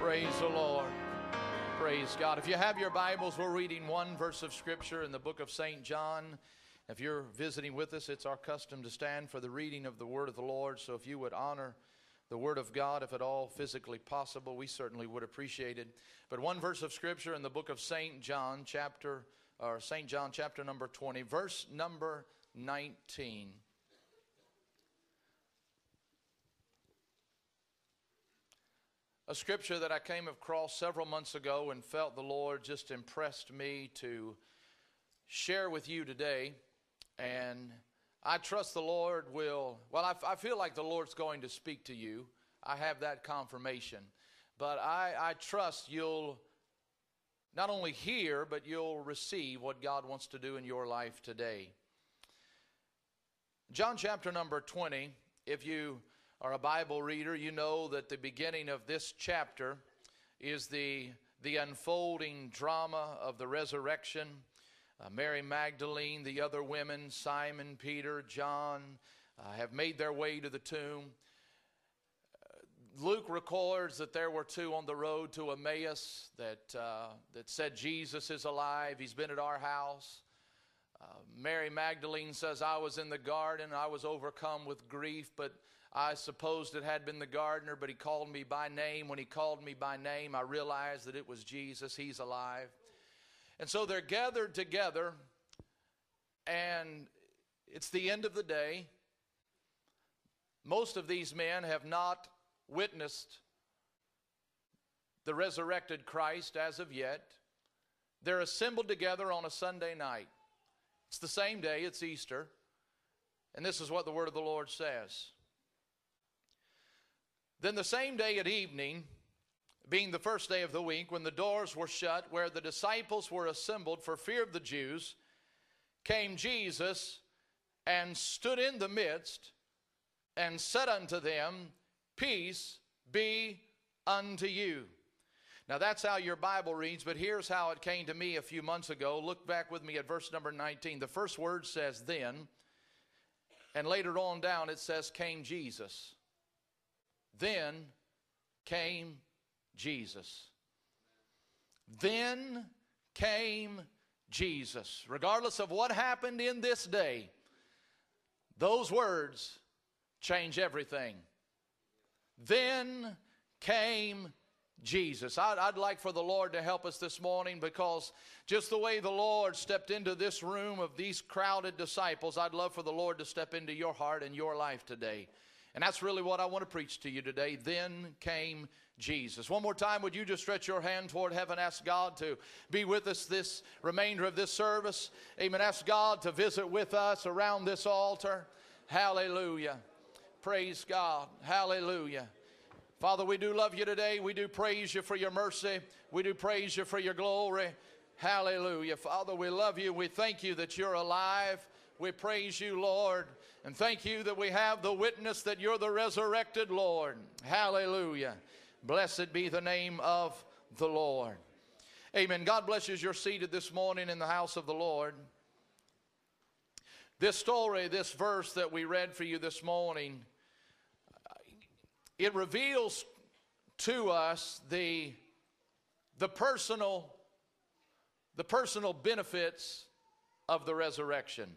Praise the Lord. Praise God. If you have your Bibles, we're reading one verse of Scripture in the book of St. John. If you're visiting with us, it's our custom to stand for the reading of the Word of the Lord. So if you would honor the Word of God, if at all physically possible, we certainly would appreciate it. But one verse of Scripture in the book of St. John, chapter number 20, verse number 19. A scripture that I came across several months ago and felt the Lord just impressed me to share with you today. And I trust the Lord will, I feel like the Lord's going to speak to you. I have that confirmation. But I trust you'll not only hear, but you'll receive what God wants to do in your life today. John chapter number 20, if you are a Bible reader, you know that the beginning of this chapter is the unfolding drama of the resurrection. Mary Magdalene, the other women, Simon, Peter, John, have made their way to the tomb. Luke records that there were two on the road to Emmaus that said Jesus is alive. He's been at our house. Mary Magdalene says, I was in the garden. I was overcome with grief, but I supposed it had been the gardener, but he called me by name. When he called me by name, I realized that it was Jesus. He's alive. And so they're gathered together, and it's the end of the day. Most of these men have not witnessed the resurrected Christ as of yet. They're assembled together on a Sunday night. It's the same day, it's Easter. And this is what the word of the Lord says. Then the same day at evening, being the first day of the week, when the doors were shut, where the disciples were assembled for fear of the Jews, came Jesus and stood in the midst and said unto them, Peace be unto you. Now that's how your Bible reads, but here's how it came to me a few months ago. Look back with me at verse number 19. The first word says then, and later on down it says came Jesus. Then came Jesus. Then came Jesus. Regardless of what happened in this day, those words change everything. Then came Jesus. I'd like for the Lord to help us this morning, because just the way the Lord stepped into this room of these crowded disciples, I'd love for the Lord to step into your heart and your life today. And that's really what I want to preach to you today. Then came Jesus. One more time, would you just stretch your hand toward heaven, ask God to be with us this remainder of this service. Amen. Ask God to visit with us around this altar. Hallelujah. Praise God. Hallelujah. Father, we do love you today. We do praise you for your mercy. We do praise you for your glory. Hallelujah. Father, we love you. We thank you that you're alive. We praise you, Lord. And thank you that we have the witness that you're the resurrected Lord. Hallelujah. Blessed be the name of the Lord. Amen. God bless you as you're seated this morning in the house of the Lord. This story, this verse that we read for you this morning, it reveals to us the personal benefits of the resurrection.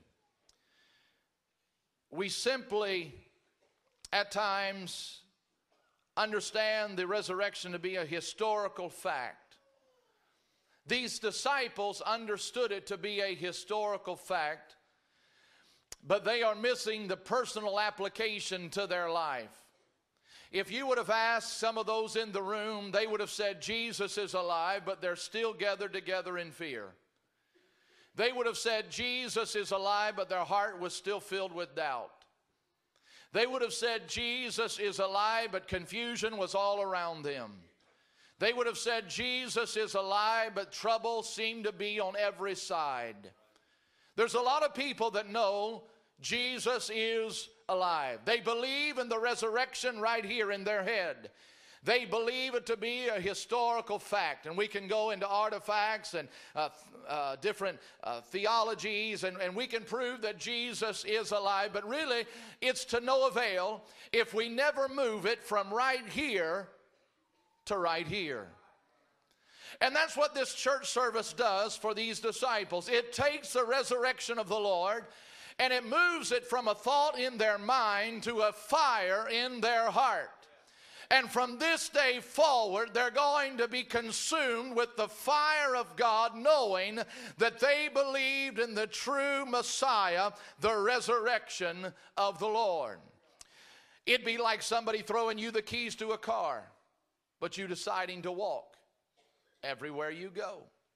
We simply, at times, understand the resurrection to be a historical fact. These disciples understood it to be a historical fact, but they are missing the personal application to their life. If you would have asked some of those in the room, they would have said Jesus is alive, but they're still gathered together in fear. They would have said Jesus is alive, but their heart was still filled with doubt. They would have said Jesus is alive, but confusion was all around them. They would have said Jesus is alive, but trouble seemed to be on every side. There's a lot of people that know Jesus is alive. They believe in the resurrection right here in their head. They believe it to be a historical fact, and we can go into artifacts and different theologies, and we can prove that Jesus is alive, but really it's to no avail if we never move it from right here to right here. And that's what this church service does for these disciples. It takes the resurrection of the Lord and it moves it from a thought in their mind to a fire in their heart. And from this day forward, they're going to be consumed with the fire of God, knowing that they believed in the true Messiah, the resurrection of the Lord. It'd be like somebody throwing you the keys to a car, but you deciding to walk everywhere you go.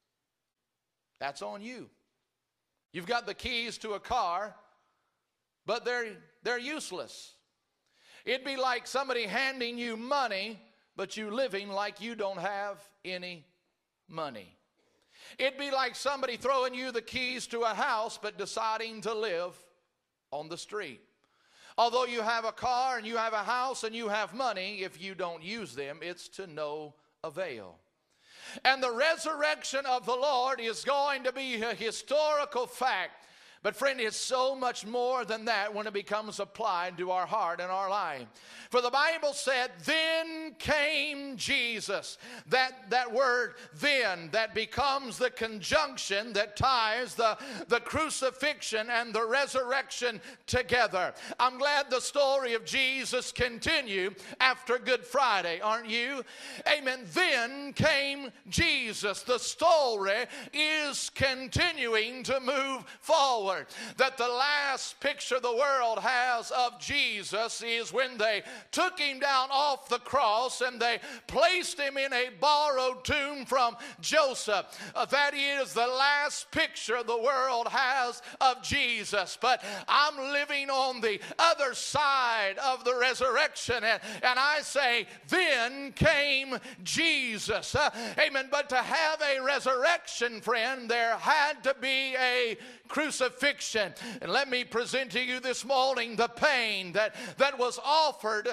That's on you. You've got the keys to a car, but they're useless. It'd be like somebody handing you money, but you living like you don't have any money. It'd be like somebody throwing you the keys to a house, but deciding to live on the street. Although you have a car and you have a house and you have money, if you don't use them, it's to no avail. And the resurrection of the Lord is going to be a historical fact. But friend, it's so much more than that when it becomes applied to our heart and our life. For the Bible said, then came Jesus. That word then, that becomes the conjunction that ties the crucifixion and the resurrection together. I'm glad the story of Jesus continued after Good Friday, aren't you? Amen. Then came Jesus. The story is continuing to move forward. That the last picture the world has of Jesus is when they took him down off the cross and they placed him in a borrowed tomb from Joseph. That is the last picture the world has of Jesus. But I'm living on the other side of the resurrection, and I say, then came Jesus. Amen. But to have a resurrection, friend, there had to be a crucifixion. And let me present to you this morning the pain that was offered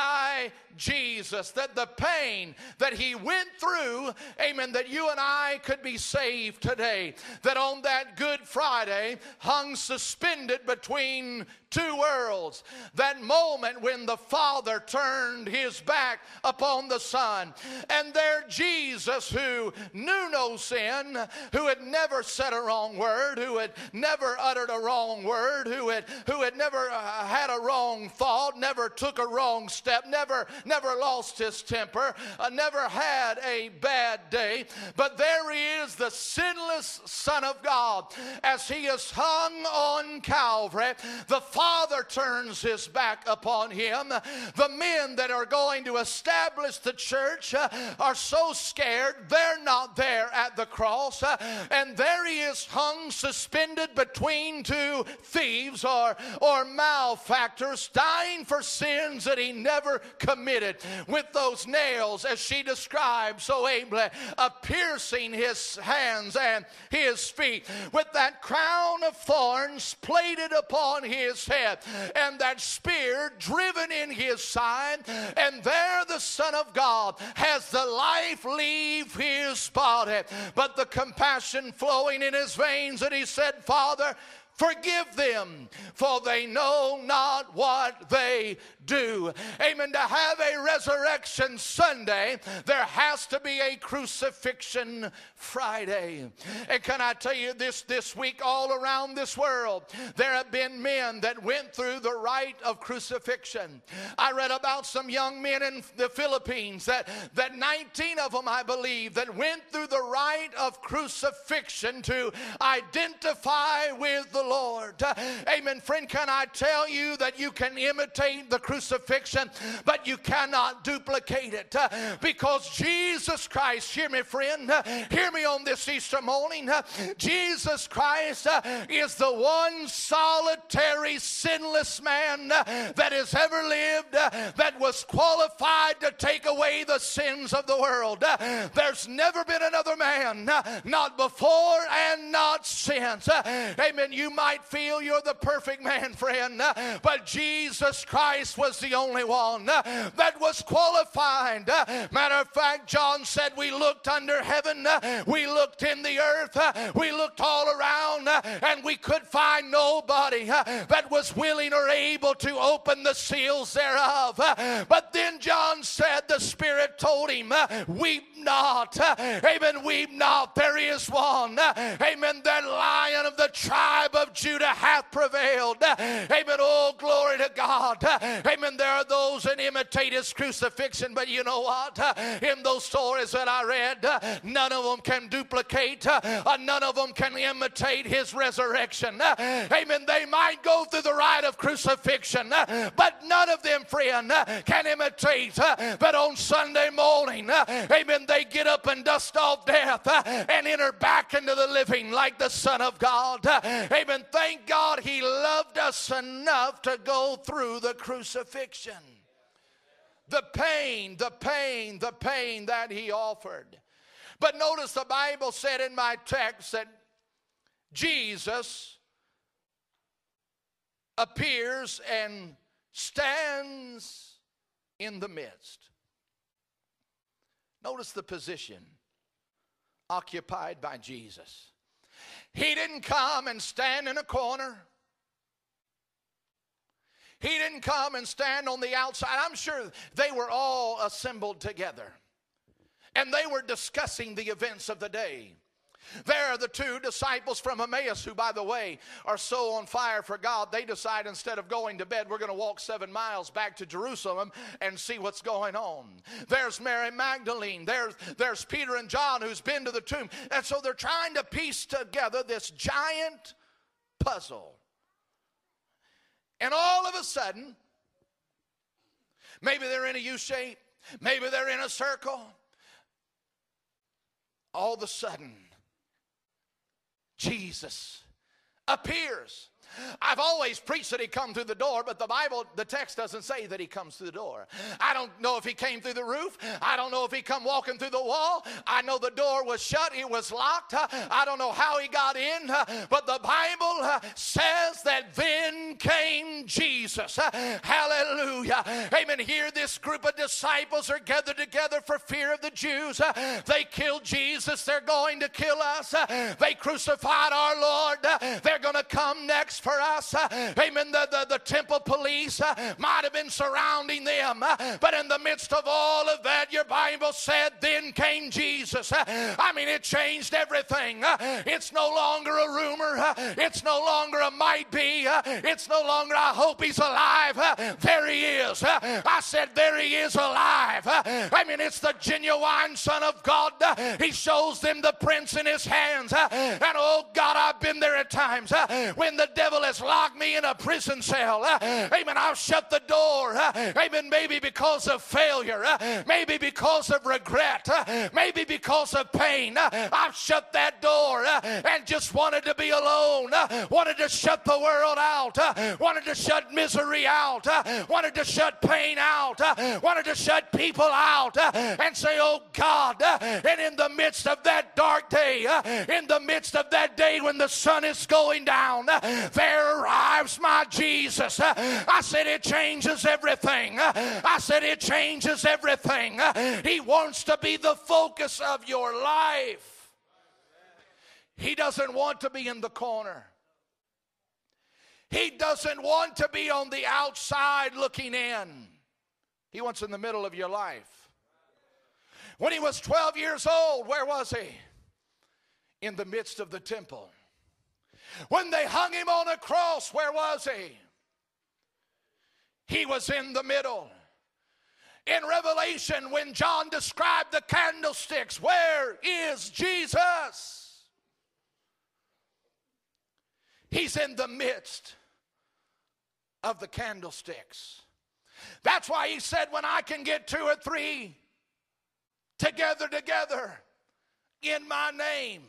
by Jesus, that the pain that he went through, amen, that you and I could be saved today, that on that Good Friday hung suspended between two worlds, that moment when the Father turned his back upon the Son, and there Jesus, who knew no sin, who had never said a wrong word, who had never uttered a wrong word, who had never had a wrong thought, never took a wrong step, never lost his temper, never had a bad day. But there he is, the sinless Son of God, as he is hung on Calvary. The Father turns his back upon him. The men that are going to establish the church are so scared they're not there at the cross, and there he is hung suspended between two thieves or malefactors, dying for sins that he never committed, with those nails, as she described so ably, piercing his hands and his feet, with that crown of thorns plated upon his head, and that spear driven in his side. And there the Son of God has the life leave his body, but the compassion flowing in his veins, and he said, Father, forgive them, for they know not what they do. Amen. To have a resurrection Sunday, there has to be a crucifixion Friday. And can I tell you this week, all around this world, there have been men that went through the rite of crucifixion. I read about some young men in the Philippines, that 19 of them, I believe, that went through the rite of crucifixion to identify with the Lord. Amen. Friend, can I tell you that you can imitate the crucifixion, but you cannot duplicate it, because Jesus Christ, hear me friend, hear me on this Easter morning, Jesus Christ is the one solitary sinless man that has ever lived, that was qualified to take away the sins of the world. There's never been another man, not before and not since. Amen. You might feel you're the perfect man, friend, but Jesus Christ was the only one that was qualified. Matter of fact, John said we looked under heaven, we looked in the earth, we looked all around, and we could find nobody that was willing or able to open the seals thereof. But then John said, the Spirit told him, weep not. Amen, weep not. There is one. Amen, that Lion of the tribe of Judah hath prevailed. Amen, oh glory to God. Amen, there are those that imitate his crucifixion, but you know what? In those stories that I read, none of them can duplicate, none of them can imitate his resurrection. Amen, they might go through the rite of crucifixion, but none of them, friend, can imitate that on Sunday morning, amen, they get up and dust off death and enter back into the living like the Son of God. Amen, thank God he loved us enough to go through the crucifixion. The pain that he offered. But notice the Bible said in my text that Jesus appears and stands in the midst. Notice the position occupied by Jesus. He didn't come and stand in a corner. He didn't come and stand on the outside. I'm sure they were all assembled together, and they were discussing the events of the day. There are the two disciples from Emmaus who, by the way, are so on fire for God, they decide instead of going to bed, we're going to walk 7 miles back to Jerusalem and see what's going on. There's Mary Magdalene. There's Peter and John who's been to the tomb. And so they're trying to piece together this giant puzzle. And all of a sudden, maybe they're in a U shape, maybe they're in a circle. All of a sudden, Jesus appears. I've always preached that he come through the door, but the text doesn't say that he comes through the door. I don't know if he came through the roof. I don't know if he come walking through the wall. I know the door was shut. It was locked. I don't know how he got in, but the Bible says that then came Jesus. Hallelujah. Amen. Here this group of disciples are gathered together for fear of the Jews. They killed Jesus. They're going to kill us. They crucified our Lord. They're going to come next for us. Amen. The temple police might have been surrounding them, but in the midst of all of that, your Bible said, then came Jesus. I mean, it changed everything. It's no longer a rumor. It's no longer a might be. It's no longer, I hope he's alive. There he is. I said, there he is alive. I mean, it's the genuine Son of God. He shows them the prints in his hands. And oh God, I've been there at times when the devil has locked me in a prison cell. Amen. I've shut the door. Amen. Maybe because of failure. Maybe because of regret. Maybe because of pain. I've shut that door and just wanted to be alone. Wanted to shut the world out. Wanted to shut misery out. Wanted to shut pain out. Wanted to shut people out and say, oh God, and in the midst of that dark day, in the midst of that day when the sun is going down, there arrives my Jesus. I said it changes everything. I said it changes everything. He wants to be the focus of your life. He doesn't want to be in the corner. He doesn't want to be on the outside looking in. He wants in the middle of your life. When he was 12 years old, where was he? In the midst of the temple. When they hung him on a cross, where was he? He was in the middle. In Revelation, when John described the candlesticks, where is Jesus? He's in the midst of the candlesticks. That's why he said, when I can get 2 or 3 together in my name.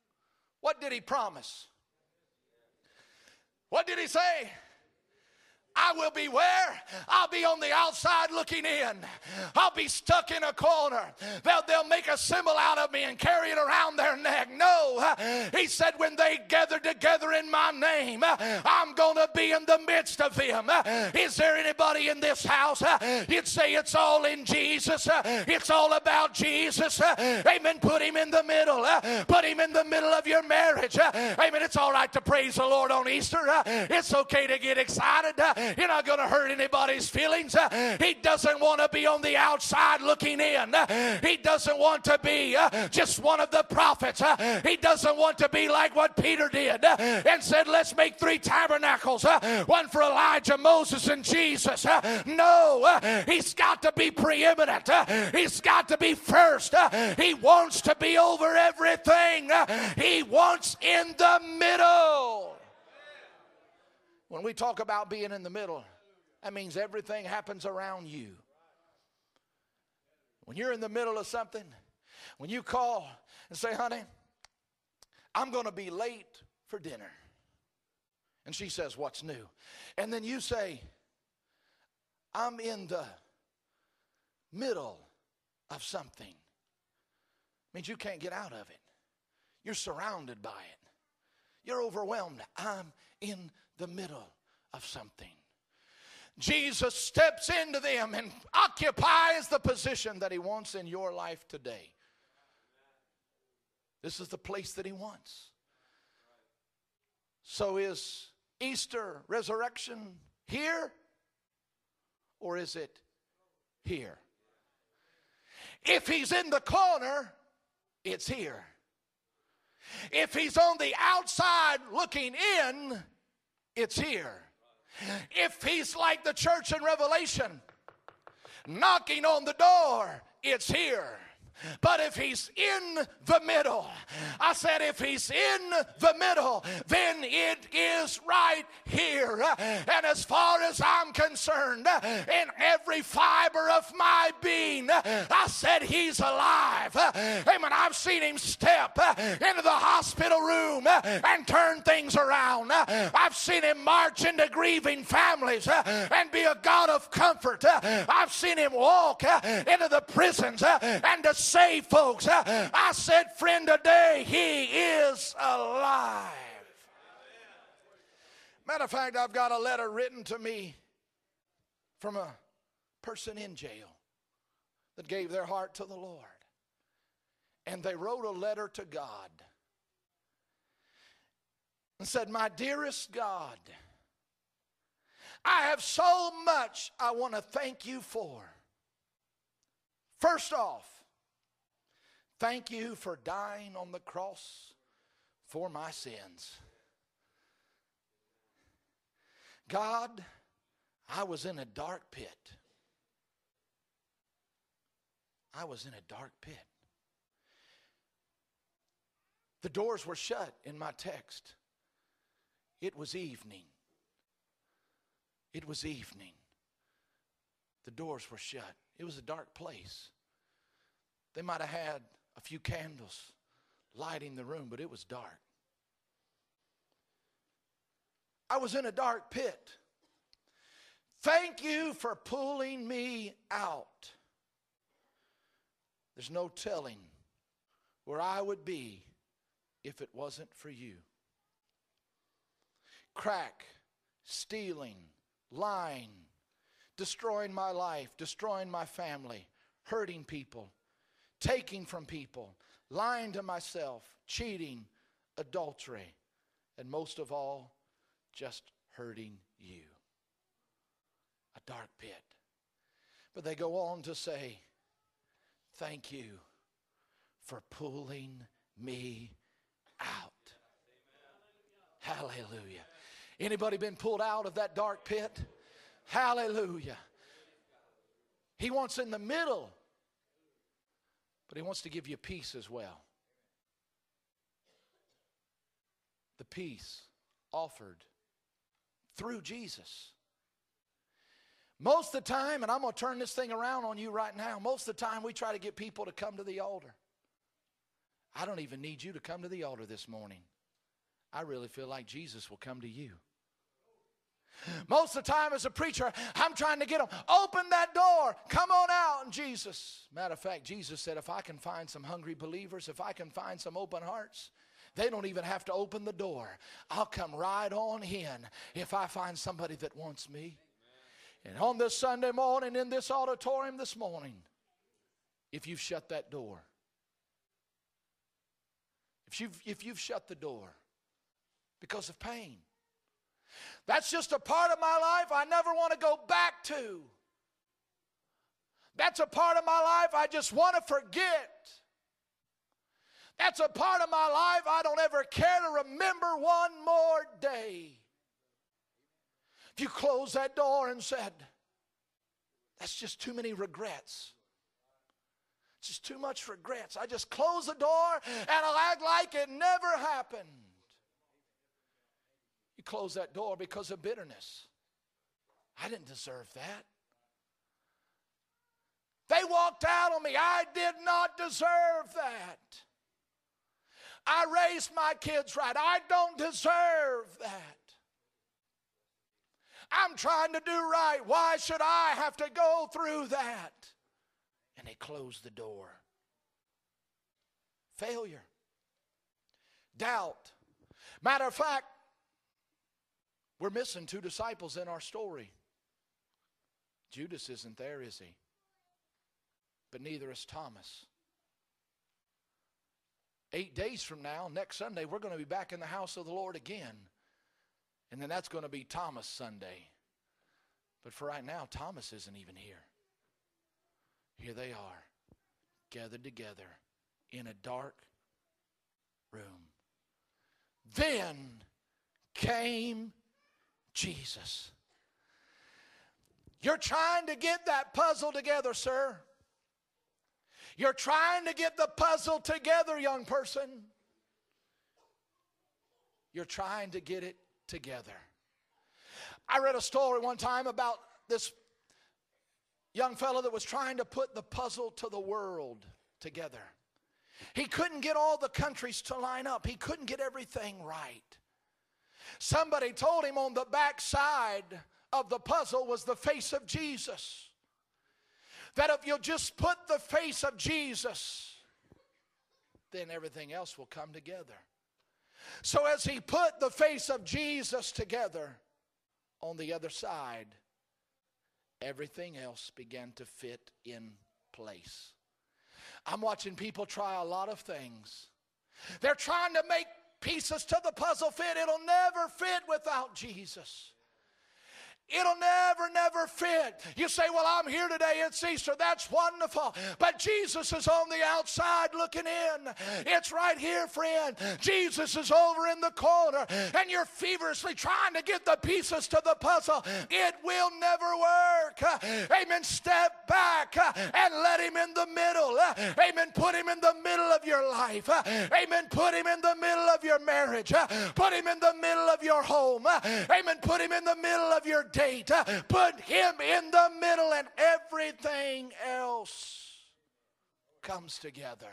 What did he promise? What did he say? I will be where? I'll be on the outside looking in. I'll be stuck in a corner. They'll make a symbol out of me and carry it around their neck. No, he said, when they gather together in my name, I'm going to be in the midst of them. Is there anybody in this house? You'd say it's all in Jesus. It's all about Jesus. Amen. Put him in the middle. Put him in the middle of your marriage. Amen. It's all right to praise the Lord on Easter. It's okay to get excited. You're not going to hurt anybody's feelings. He doesn't want to be on the outside looking in. He doesn't want to be just one of the prophets. He doesn't want to be like what Peter did and said, let's make 3 tabernacles, one for Elijah, Moses, and Jesus. No, he's got to be preeminent. He's got to be first. He wants to be over everything. He wants in the middle. When we talk about being in the middle, that means everything happens around you. When you're in the middle of something, when you call and say, honey, I'm going to be late for dinner. And she says, what's new? And then you say, I'm in the middle of something. It means you can't get out of it. You're surrounded by it. You're overwhelmed. I'm in the middle of something. Jesus steps into them and occupies the position that he wants in your life today. This is the place that he wants. So is Easter resurrection here, or is it here? If he's in the corner, it's here. If he's on the outside looking in, it's here. If he's like the church in Revelation, knocking on the door, it's here. But if he's in the middle, I said if he's in the middle, then it is right here. And as far as I'm concerned, in every fiber of my being, I said he's alive. Amen. I've seen him step into the hospital room and turn things around. I've seen him march into grieving families and be a God of comfort. I've seen him walk into the prisons and to save folks. I said, friend, today he is alive. Matter of fact, I've got a letter written to me from a person in jail that gave their heart to the Lord. And they wrote a letter to God and said, my dearest God, I have so much I want to thank you for. First off, thank you for dying on the cross for my sins. God, I was in a dark pit. I was in a dark pit. The doors were shut in my text. It was evening. It was evening. The doors were shut. It was a dark place. They might have had a few candles lighting the room, but it was dark. I was in a dark pit. Thank you for pulling me out. There's no telling where I would be if it wasn't for you. Crack, stealing, lying, destroying my life, destroying my family, hurting people, taking from people, lying to myself, cheating, adultery, and most of all, just hurting you. A dark pit. But they go on to say, thank you for pulling me out. Hallelujah. Anybody been pulled out of that dark pit? Hallelujah. He wants in the middle, but he wants to give you peace as well. The peace offered through Jesus. Most of the time, and I'm going to turn this thing around on you right now, most of the time we try to get people to come to the altar. I don't even need you to come to the altar this morning. I really feel like Jesus will come to you. Most of the time as a preacher, I'm trying to get them, open that door, come on out. And Jesus, matter of fact, Jesus said, if I can find some hungry believers, if I can find some open hearts, they don't even have to open the door. I'll come right on in if I find somebody that wants me. And on this Sunday morning, in this auditorium this morning, if you've shut that door, if you've shut the door because of pain, that's just a part of my life I never want to go back to. That's a part of my life I just want to forget. That's a part of my life I don't ever care to remember one more day. If you close that door and said, that's just too many regrets. It's just too much regrets. I just close the door and I'll act like it never happened. You close that door because of bitterness. I didn't deserve that. They walked out on me. I did not deserve that. I raised my kids right. I don't deserve that. I'm trying to do right. Why should I have to go through that? And they closed the door. Failure. Doubt. Matter of fact, we're missing two disciples in our story. Judas isn't there, is he? But neither is Thomas. 8 days from now, next Sunday, we're going to be back in the house of the Lord again. And then that's going to be Thomas Sunday. But for right now, Thomas isn't even here. Here they are, gathered together in a dark room. Then came Jesus. You're trying to get that puzzle together, sir. You're trying to get the puzzle together, young person. You're trying to get it together. I read a story one time about this young fellow that was trying to put the puzzle to the world together. He couldn't get all the countries to line up. He couldn't get everything right. Somebody told him on the back side of the puzzle was the face of Jesus. That if you'll just put the face of Jesus, then everything else will come together. So as he put the face of Jesus together, on the other side, everything else began to fit in place. I'm watching people try a lot of things. They're trying to make pieces to the puzzle fit. It'll never fit without Jesus. It'll never fit. You say, well, I'm here today, it's Easter. That's wonderful. But Jesus is on the outside looking in. It's right here, friend. Jesus is over in the corner. And you're feverishly trying to get the pieces to the puzzle. It will never work. Amen. Step back and let him in the middle. Amen. Put him in the middle of your life. Amen. Put him in the middle of your marriage. Put him in the middle of your home. Amen. Put him in the middle of your date. Put him in the middle and everything else comes together.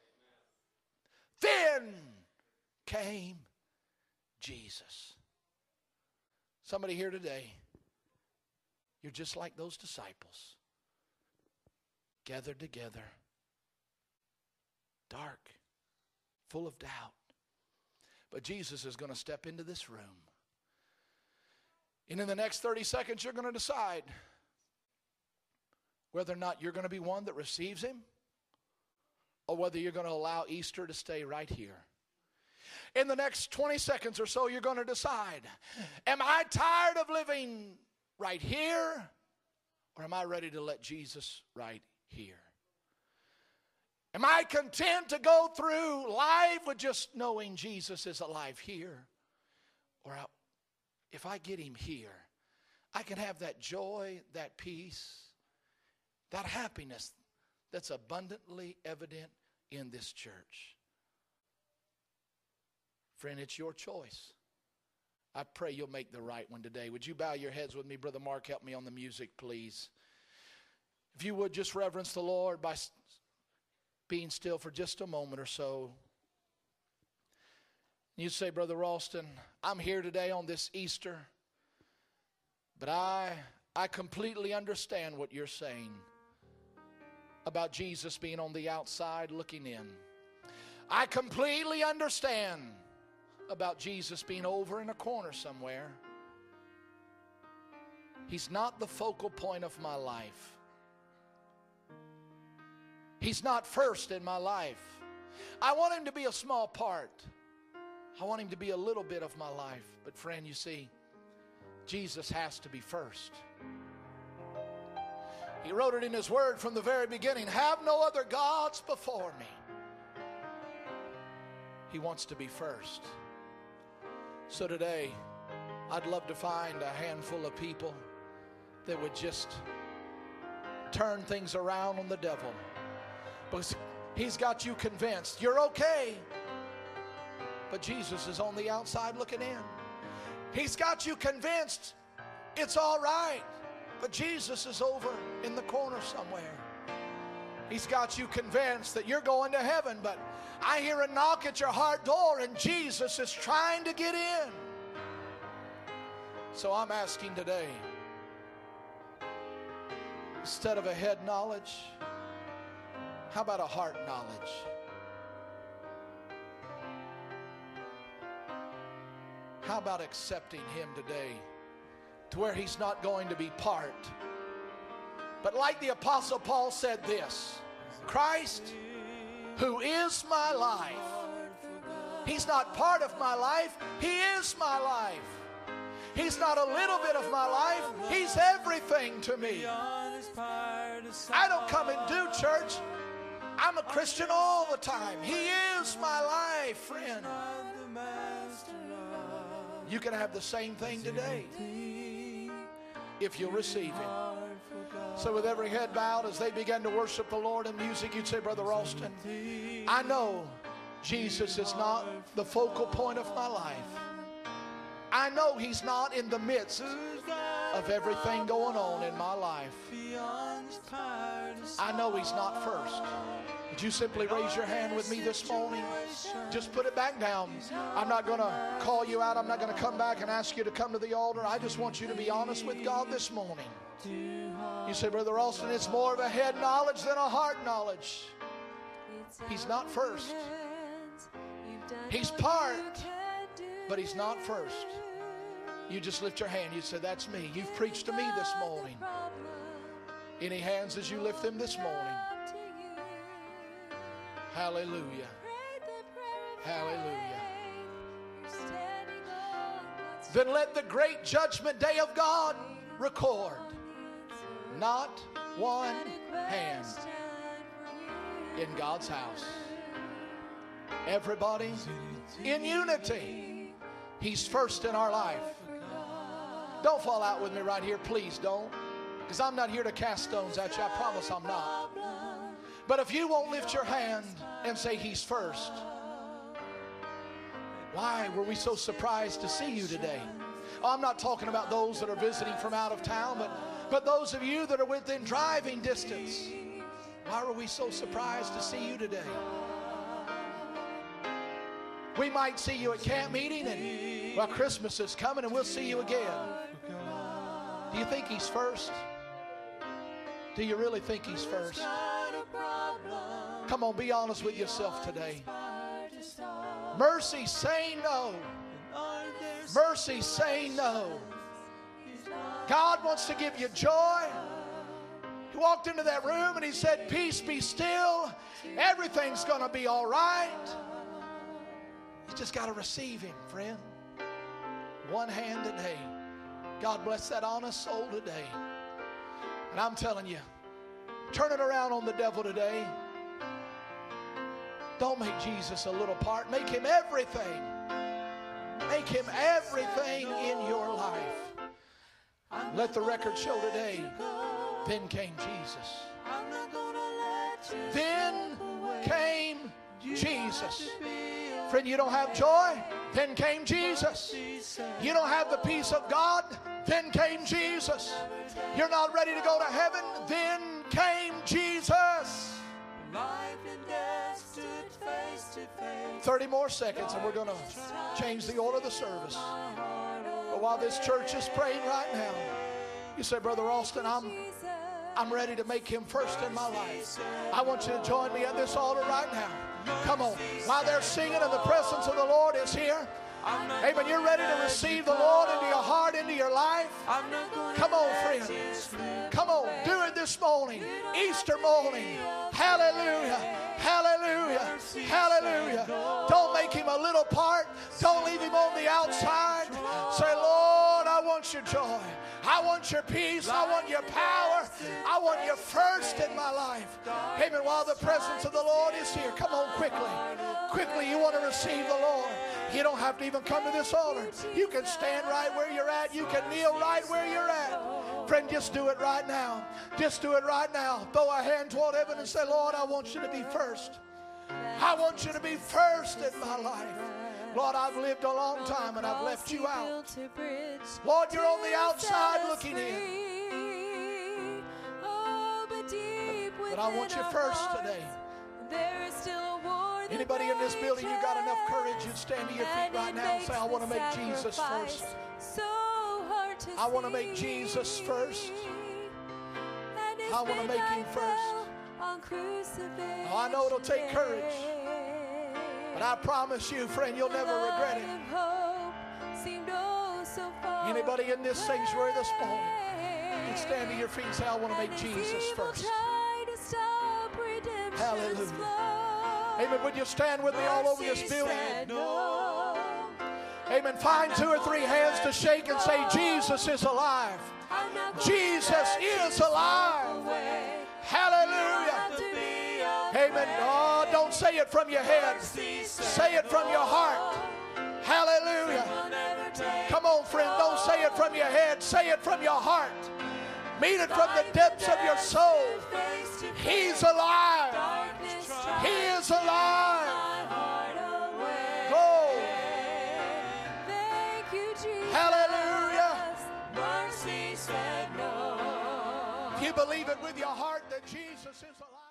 Then came Jesus. Somebody here today, you're just like those disciples, gathered together, dark, full of doubt. But Jesus is going to step into this room. And in the next 30 seconds, you're going to decide whether or not you're going to be one that receives him or whether you're going to allow Easter to stay right here. In the next 20 seconds or so, you're going to decide, am I tired of living right here or am I ready to let Jesus right here? Am I content to go through life with just knowing Jesus is alive here? Or if I get him here, I can have that joy, that peace, that happiness that's abundantly evident in this church. Friend, it's your choice. I pray you'll make the right one today. Would you bow your heads with me? Brother Mark, help me on the music, please. If you would just reverence the Lord by being still for just a moment or so. You say, Brother Ralston, I'm here today on this Easter But I completely understand what you're saying about Jesus being on the outside looking in. I completely understand about Jesus being over in a corner somewhere. He's not the focal point of my life. He's not first in my life. I want him to be a small part. I want him to be a little bit of my life. But friend, you see, Jesus has to be first. He wrote it in his word from the very beginning. Have no other gods before me. He wants to be first. So today, I'd love to find a handful of people that would just turn things around on the devil. Because he's got you convinced you're okay, but Jesus is on the outside looking in. He's got you convinced it's all right, but Jesus is over in the corner somewhere. He's got you convinced that you're going to heaven, but I hear a knock at your heart door and Jesus is trying to get in. So I'm asking today, instead of a head knowledge, how about a heart knowledge? How about accepting him today to where he's not going to be part? But like the Apostle Paul said this, Christ, who is my life. He's not part of my life. He is my life. He's not a little bit of my life. He's everything to me. I don't come and do church. I'm a Christian all the time. He is my life, friend. You can have the same thing today if you'll receive him. So with every head bowed as they begin to worship the Lord in music, you'd say, Brother Ralston, I know Jesus is not the focal point of my life. I know he's not in the midst of everything going on in my life. I know he's not first. Would you simply raise your hand with me this morning? Just put it back down. I'm not going to call you out. I'm not going to come back and ask you to come to the altar. I just want you to be honest with God this morning. You say, Brother Ralston, it's more of a head knowledge than a heart knowledge. He's not first. He's part, but he's not first. You just lift your hand. You say, that's me. You've preached to me this morning. Any hands as you lift them this morning? Hallelujah. Hallelujah. Then let the great judgment day of God record. Not one hand in God's house. Everybody in unity. He's first in our life. Don't fall out with me right here. Please don't. Because I'm not here to cast stones at you. I promise I'm not. But if you won't lift your hand and say he's first, why were we so surprised to see you today? Oh, I'm not talking about those that are visiting from out of town, but those of you that are within driving distance. Why were we so surprised to see you today? We might see you at camp meeting and, well, Christmas is coming and we'll see you again. Do you think he's first? Do you really think he's first? Come on, be honest with yourself today. Mercy, say no. Mercy, say no. God wants to give you joy. He walked into that room and he said, peace, be still. Everything's going to be all right. You just got to receive him, friend. One hand today. God bless that honest soul today. And I'm telling you, turn it around on the devil today. Don't make Jesus a little part. Make him everything. Make him everything in your life. Let the record show today. Then came Jesus. Then came Jesus. Friend, you don't have joy? Then came Jesus. You don't have the peace of God? Then came Jesus. You're not ready to go to heaven? Then came Jesus. 30 more seconds and we're going to change the order of the service. But while this church is praying right now, You say, Brother Alston, I'm ready to make him first in my life. I want you to join me at this altar right now. Come on. While they're singing and the presence of the Lord is here, amen, you're ready to receive the Lord into your heart, into your life. Come on, friends. Come on. Do it this morning. Easter morning. Hallelujah. Hallelujah. Hallelujah. Don't make him a little part. Don't leave him on the outside. Say, Lord, I want your joy. I want your peace. I want your power. I want you first in my life. Amen. While the presence of the Lord is here, come on quickly. Quickly, you want to receive the Lord. You don't have to even come to this altar. You can stand right where you're at. You can kneel right where you're at. Friend, just do it right now. Just do it right now. Throw a hand toward heaven and say, Lord, I want you to be first. I want you to be first in my life. Lord, I've lived a long time and I've left you out. Lord, you're on the outside looking in. But I want you first today. Anybody in this building, you got enough courage, you'd stand to your feet right now and say, I want to make Jesus first. I want to make Jesus first. I want to make him first. Oh, I know it'll take courage. But I promise you, friend, you'll never regret it. Anybody in this sanctuary this morning, you stand to your feet and say, I want to make Jesus first. Hallelujah. Amen. Would you stand with me all over this building? Amen. Find 2 or 3 hands to shake and say, Jesus is alive. Jesus is alive. Hallelujah. Amen. Oh, don't say it from your head. Say it from your heart. Hallelujah. Come on, friend. Don't say it from your head. Say it from your heart. Mean it from the depths of your soul. He's alive. He is alive. Go. Hallelujah. If you believe it with your heart that Jesus is alive.